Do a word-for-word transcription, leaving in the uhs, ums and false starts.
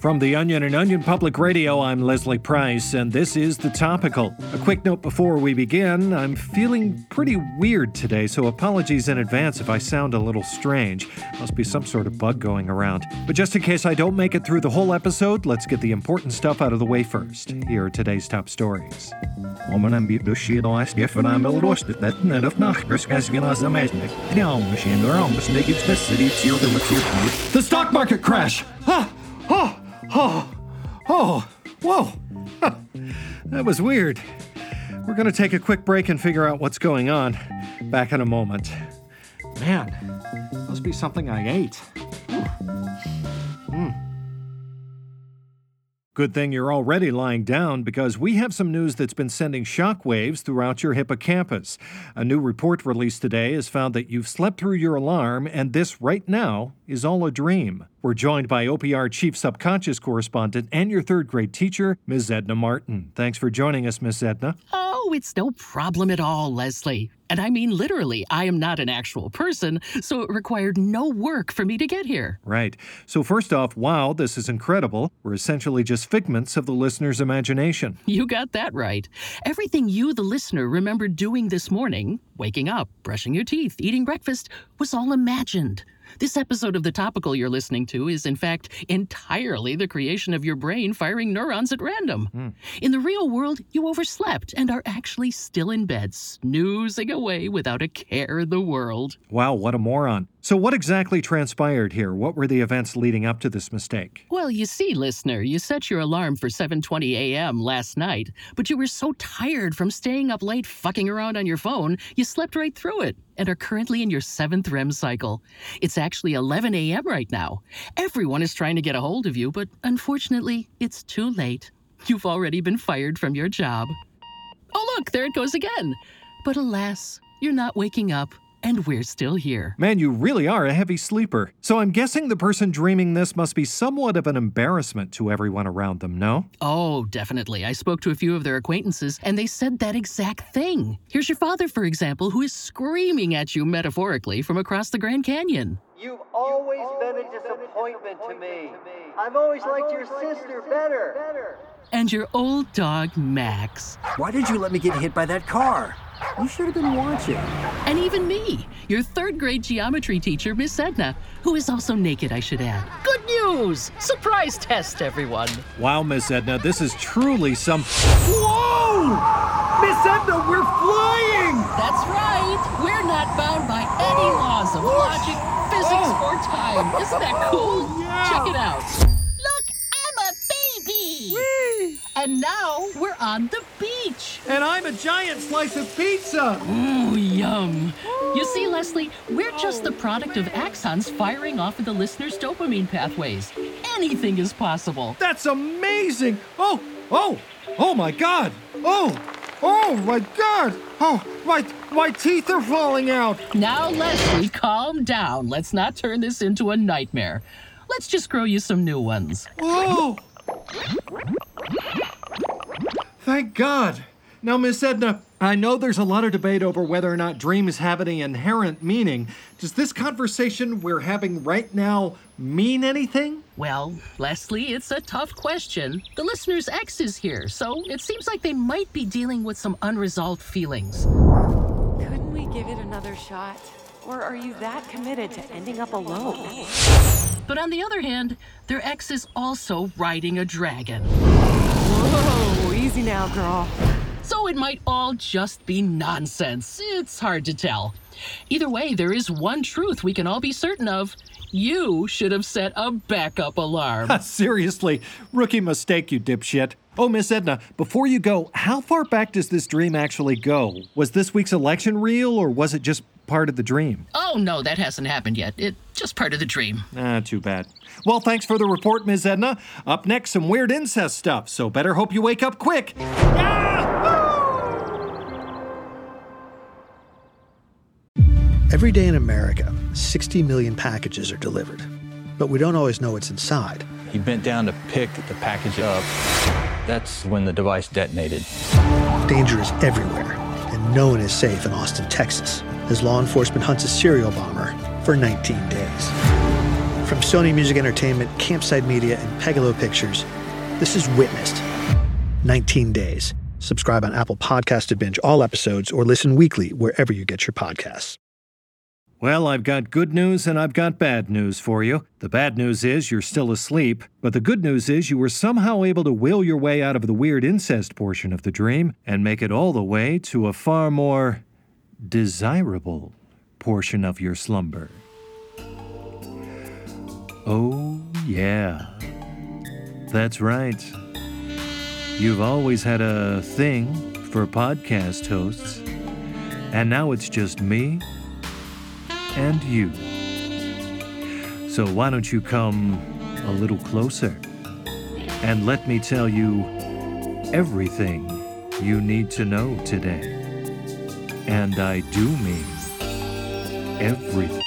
From The Onion and Onion Public Radio, I'm Leslie Price, and this is The Topical. A quick note before we begin, I'm feeling pretty weird today, so apologies in advance if I sound a little strange. Must be some sort of bug going around. But just in case I don't make it through the whole episode, let's get the important stuff out of the way first. Here are today's top stories. The stock market crash! Ah! Oh! Oh! Oh! Whoa! That was weird. We're going to take a quick break and figure out what's going on. Back in a moment. Man, must be something I ate. Mm. Good thing you're already lying down, because we have some news that's been sending shockwaves throughout your hippocampus. A new report released today has found that you've slept through your alarm, and this right now is all a dream. We're joined by O P R Chief Subconscious Correspondent and your third grade teacher, Miz Edna Martin. Thanks for joining us, Miz Edna. Oh, it's no problem at all, Leslie. And I mean literally, I am not an actual person, so it required no work for me to get here. Right. So first off, wow, this is incredible. We're essentially just figments of the listener's imagination. You got that right. Everything you, the listener, remembered doing this morning, waking up, brushing your teeth, eating breakfast, was all imagined. This episode of The Topical you're listening to is, in fact, entirely the creation of your brain firing neurons at random. Mm. In the real world, you overslept and are actually still in bed, snoozing away without a care in the world. Wow, what a moron. So what exactly transpired here? What were the events leading up to this mistake? Well, you see, listener, you set your alarm for seven twenty a.m. last night, but you were so tired from staying up late fucking around on your phone, you slept right through it and are currently in your seventh R E M cycle. It's actually eleven a.m. right now. Everyone is trying to get a hold of you, but unfortunately, it's too late. You've already been fired from your job. Oh, look, there it goes again. But alas, you're not waking up. And we're still here. Man, you really are a heavy sleeper. So I'm guessing the person dreaming this must be somewhat of an embarrassment to everyone around them, no? Oh, definitely. I spoke to a few of their acquaintances, and they said that exact thing. Here's your father, for example, who is screaming at you metaphorically from across the Grand Canyon. You've always been a disappointment to me. I've always liked your sister better. And your old dog, Max. Why did you let me get hit by that car? You should have been watching. And even me, your third grade geometry teacher, Miss Edna, who is also naked, I should add. Good news! Surprise test, everyone. Wow, Miss Edna, this is truly some... Whoa! Miss Edna, we're flying! That's right. We're not bound by any laws of logic, physics, or time. Isn't that cool? Oh, yeah. Check it out. Look, I'm a baby. Whee! And now we're on the beach. And I'm a giant slice of pizza. Ooh, yum. You see, Leslie, we're just the product of axons firing off of the listener's dopamine pathways. Anything is possible. That's amazing. Oh, oh, oh my God. Oh, oh my God. Oh, my, my teeth are falling out. Now, Leslie, calm down. Let's not turn this into a nightmare. Let's just grow you some new ones. Oh. Thank God. Now, Miss Edna, I know there's a lot of debate over whether or not dreams have any inherent meaning. Does this conversation we're having right now mean anything? Well, Leslie, it's a tough question. The listener's ex is here, so it seems like they might be dealing with some unresolved feelings. Couldn't we give it another shot? Or are you that committed to ending up alone? But on the other hand, their ex is also riding a dragon. Whoa, easy now, girl. So it might all just be nonsense. It's hard to tell. Either way, there is one truth we can all be certain of. You should have set a backup alarm. Seriously, rookie mistake, you dipshit. Oh, Miss Edna, before you go, how far back does this dream actually go? Was this week's election real, or was it just part of the dream? Oh, no, that hasn't happened yet. It's just part of the dream. Ah, too bad. Well, thanks for the report, Miss Edna. Up next, some weird incest stuff, so better hope you wake up quick. Every day in America, sixty million packages are delivered, but we don't always know what's inside. He bent down to pick the package up. That's when the device detonated. Danger is everywhere, and no one is safe in Austin, Texas, as law enforcement hunts a serial bomber for nineteen days. From Sony Music Entertainment, Campside Media, and Pegalo Pictures, this is Witnessed. nineteen days. Subscribe on Apple Podcasts to binge all episodes or listen weekly wherever you get your podcasts. Well, I've got good news and I've got bad news for you. The bad news is you're still asleep, but the good news is you were somehow able to will your way out of the weird incest portion of the dream and make it all the way to a far more desirable portion of your slumber. Oh, yeah. That's right. You've always had a thing for podcast hosts, and now it's just me and you. So why don't you come a little closer and let me tell you everything you need to know today. And I do mean everything.